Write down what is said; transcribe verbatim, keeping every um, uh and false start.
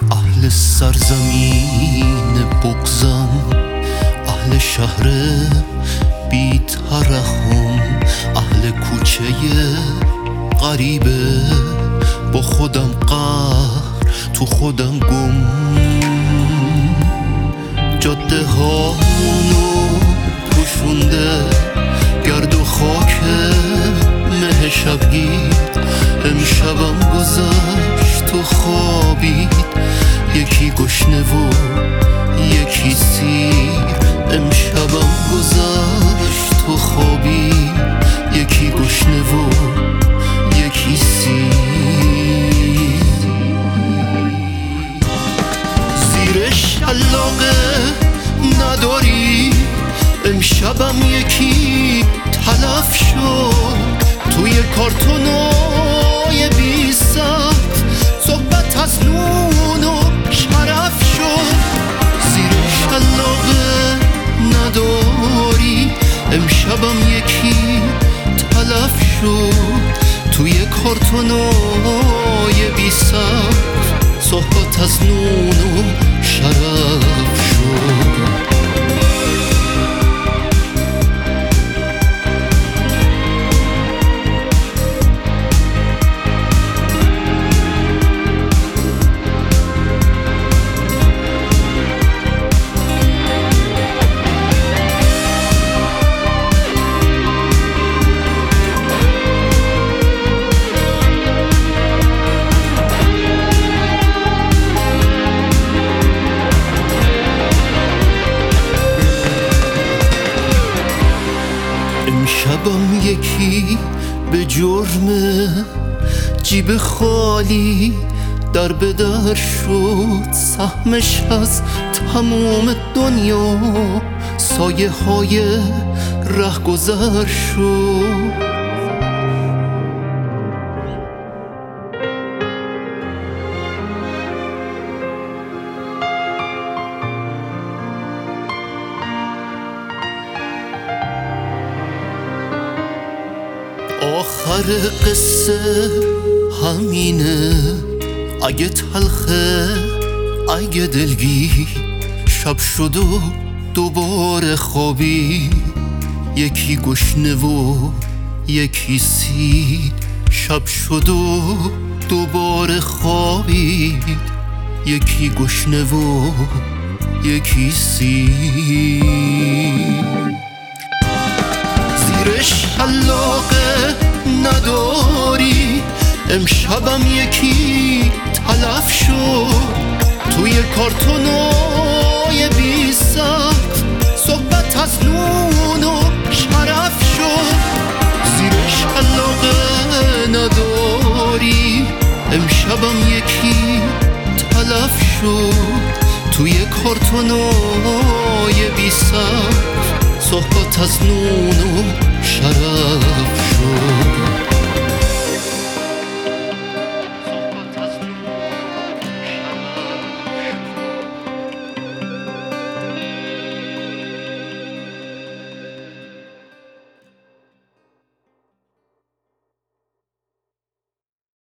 اهل سرزمین بغضم، اهل شهر بی ترحم، اهل کوچه غریبه، با خودم قهر تو خودم گم. جاده هامونو پوشونده گرد و خاک مه شبگیر. امشبم گذشت و خوابید، یکی گشنه و یکی سیر. امشبم گذشت و خوابید، یکی گشنه و یکی سیر. زیر شلاقه نداری، امشبم یکی تلف شد توی کارتونای بی سقف. صحبت از نون و شرف شد. زیر شلاقه نداری، امشبم یکی تلف شد توی کارتونای بی سقف. صحبت از نون و شرف شد. امشبم یکی به جرم جیب خالی در به در شد. سهمش از تمام دنیا سایه های رهگذر شد. آخر قصه همینه، اگه تلخه اگه دلگیر. شب شد و دوباره خوابی، یکی گشنه و یکی سیر. شب شد و دوباره خوابید، یکی گشنه و یکی سیر. زیر شلاقه نداری، امشبم یکی تلف شد توی کارتونای بی سقف. صحبت از نون و شرف شد. زیر شلاقه نداری، امشبم یکی تلف شد توی کارتونای بی سقف. صحبت از نون و شرف